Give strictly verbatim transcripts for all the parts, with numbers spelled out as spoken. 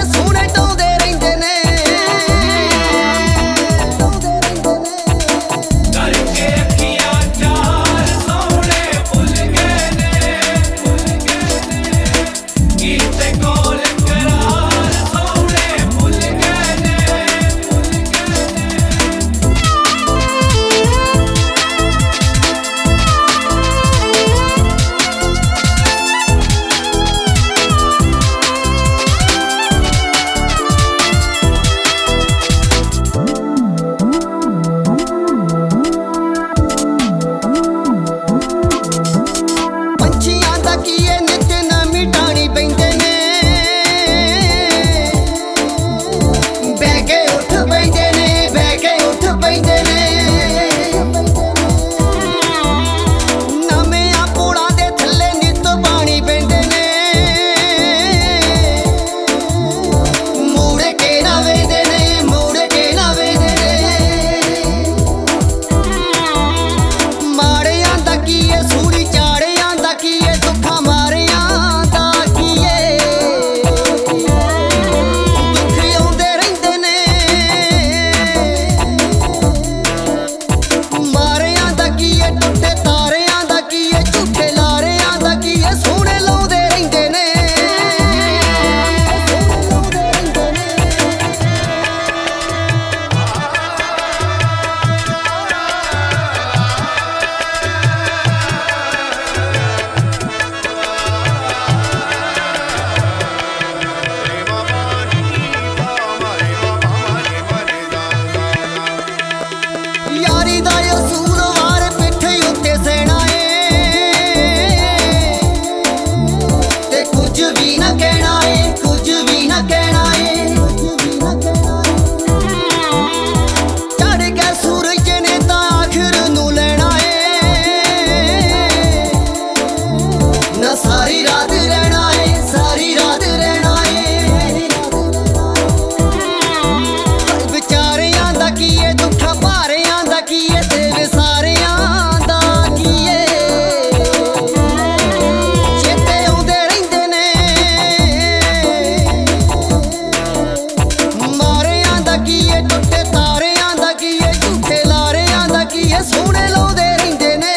ਸੋਹਣੇ ਟਾਉਂਦੇ ਰਹਿੰਦੇ ਨੇ। ਕਰਕੇ ਅੱਖੀਆਂ ਚਾਰ ਸੋਹਣੇ ਭੁੱਲ ਗਏ ਨੇ, ਭੁੱਲ ਗਏ ਨੇ। ਕੀਤੇ ਕੋਲ ਕਰਾਰ ਸੋਹਣੇ ਭੁੱਲ ਗਏ ਨੇ, ਭੁੱਲ ਗਏ ਨੇ। ਪੰਛੀਆਂ ਦਾ ਕੀ ਏ ਨਿੱਤ ਨਵੀਂ ਟਾਣੀ ਪੈਂਦੇ ਨੇ, ਬਹਿ ਕੇ ਉੱਠ ਪੈਂਦੇ ਨੇ, ਬਹਿ ਕੇ ਉੱਠ ਪੈਂਦੇ ਨੇ। ਨਵਿਆਂ ਪੋੜਾਂ ਦੇ ਥੱਲੇ ਨਿੱਤ ਪਾਣੀ ਪੈਂਦੇ ਨੇ, ਮੁੜ ਕੇ ਨਾ ਵੇਂਦੇ ਨੇ, ਮੁੜ ਕੇ ਨਾ ਵੇਂਦੇ ਨੇ। ਮਾੜਿਆਂ ਦਾ ਕੀ ਏ ਸੂੜੀ ਚਾੜਿਆਂ ਦਾ ਕੀ ਏ ਦੁੱਖਾਂ ਮਾਰਿਆਂ ਦਾ ਕੀ ਏ, ਦੁੱਖ ਆਉਂਦੇ ਰਹਿੰਦੇ ਨੇ। ਮਾਰਿਆਂ ਦਾ ਕੀ ਏ ਟੁੱਟੇ ਤਾਰਿਆਂ ਦਾ ਕੀ ਏ ਝੂਠੇ ਲਾਰਿਆਂ ਦਾ ਕੀ ਏ ਸੋਹਣੇ ਲਾਉਂਦੇ ਰਹਿੰਦੇ ਨੇ, ਸੋਹਣੇ ਲਾਉਂਦੇ ਰਹਿੰਦੇ ਨੇ। ਯਾਰੀ ਦਾ ਅਸੂਲ ਵਾਰ ਪਿੱਠ ਉੱਤੇ ਸਹਿਣਾ ਏ, ਤੇ ਕੁਝ ਵੀ ਨਾ ਕਹਿਣਾ ਏ, ਕੁਝ ਵੀ ਨਾ ਕਹਿਣਾ ਏ। ਚੜ ਕੇ ਸੂਰਜ ਨੇ ਤਾਂ ਆਖਰ ਨੂੰ ਲੈਣਾ ਏ, ਨਾ ਸਾਰੀ ਰਾਤ ਰਹਿਣਾ ਏ, ਸਾਰੀ ਰਾਤ ਰਹਿਣਾ ਏ। ਵਿਚਾਰਿਆਂ ਦਾ ਕੀ ਏ ਦੁੱਖਾਂ ਭਾਰਿਆਂ ਦਾ ਕੀ ਏ ਤੇ ਵਿਸਾਰਿਆਂ ਦਾ ਕੀ ਏ, ਚੇਤੇ ਆਉਂਦੇ ਰਹਿੰਦੇ ਨੇ। ਮਾਰਿਆਂ ਦਾ ਕੀ ਏ ਟੁੱਟੇ ਤਾਰਿਆਂ ਦਾ ਕੀ ਏ ਝੂਠੇ ਲਾਰਿਆਂ ਦਾ ਕੀ ਏ ਸੋਹਣੇ ਲਾਉਂਦੇ ਰਹਿੰਦੇ ਨੇ।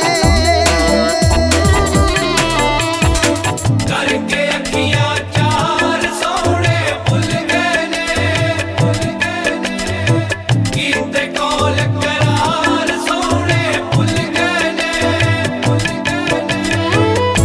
ਕਰਕੇ ਅੱਖੀਆਂ ਚਾਰ ਸੋਹਣੇ ਭੁੱਲ ਗਏ ਨੇ, ਭੁੱਲ ਗਏ ਨੇ। ਕੀਤੇ ਕੋਲ ਕਰਾਰ ਸੋਹਣੇ ਭੁੱਲ ਗਏ ਨੇ, ਭੁੱਲ ਗਏ ਨੇ।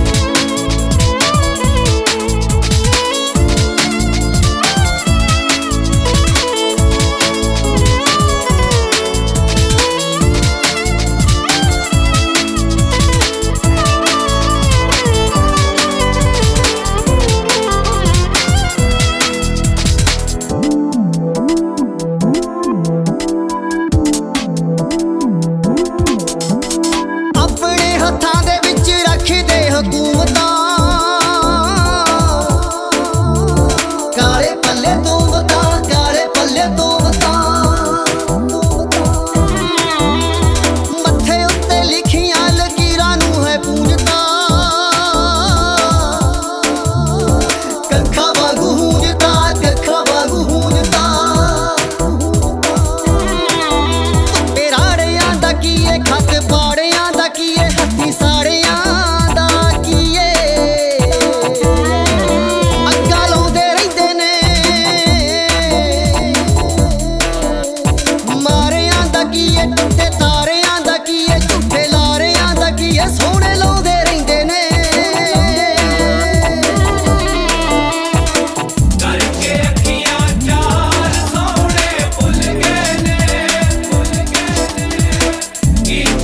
ਆਪਣੇ ਹੱਥਾਂ ਦੇ ਵਿੱਚ ਰੱਖਦੇ ਹਕੂਮਤਾਂ, ਕਾਲੇ ਪੱਲੇ ਤੋਂ ਵਤਾ, ਕਾਲੇ ਪੱਲੇ ਤੋਂ ਵਤਾ। ਮੱਥੇ ਉੱਤੇ ਲਿਖੀਆਂ ਲਕੀਰਾਂ ਨੂੰ ਹੈ ਪੂੰਝਤਾ, ਕੱਖਾਂ ਵਾਂਗੂ ਹੂੰਝਤਾ, ਕੱਖਾਂ ਵਾਂਗੂ ਹੂੰਝਤਾ। ਧੁੱਪੇ ਰਾੜਿਆਂ ਦਾ ਕੀ ਏ ਖੱਤ ਪਾੜਿਆਂ ਦਾ ਕੀ ਏ ਹੱਥੀਂ ਸਾੜਿਆਂ ਦਾ ਕੀ ਏ, ਅੱਗਾਂ ਲਾਉਂਦੇ ਰਹਿੰਦੇ ਨੇ। ਮਾਰਿਆਂ ਦਾ ਕੀ ਏ ਟੁੱਟੇ ਤਾਰਿਆਂ ਦਾ ਕੀ ਏ ਝੂਠੇ ਲਾਰਿਆਂ ਦਾ ਕੀ ਏ ਸੋਹਣੇ ਲਾਉਂਦੇ ਰਹਿੰਦੇ ਨੇ। ਕਰਕੇ ਅੱਖੀਆਂ ਚਾਰ ਸੋਹਣੇ ਭੁੱਲ ਗਏ ਨੇ, ਭੁੱਲ ਗਏ ਨੇ। ਕੀਤੇ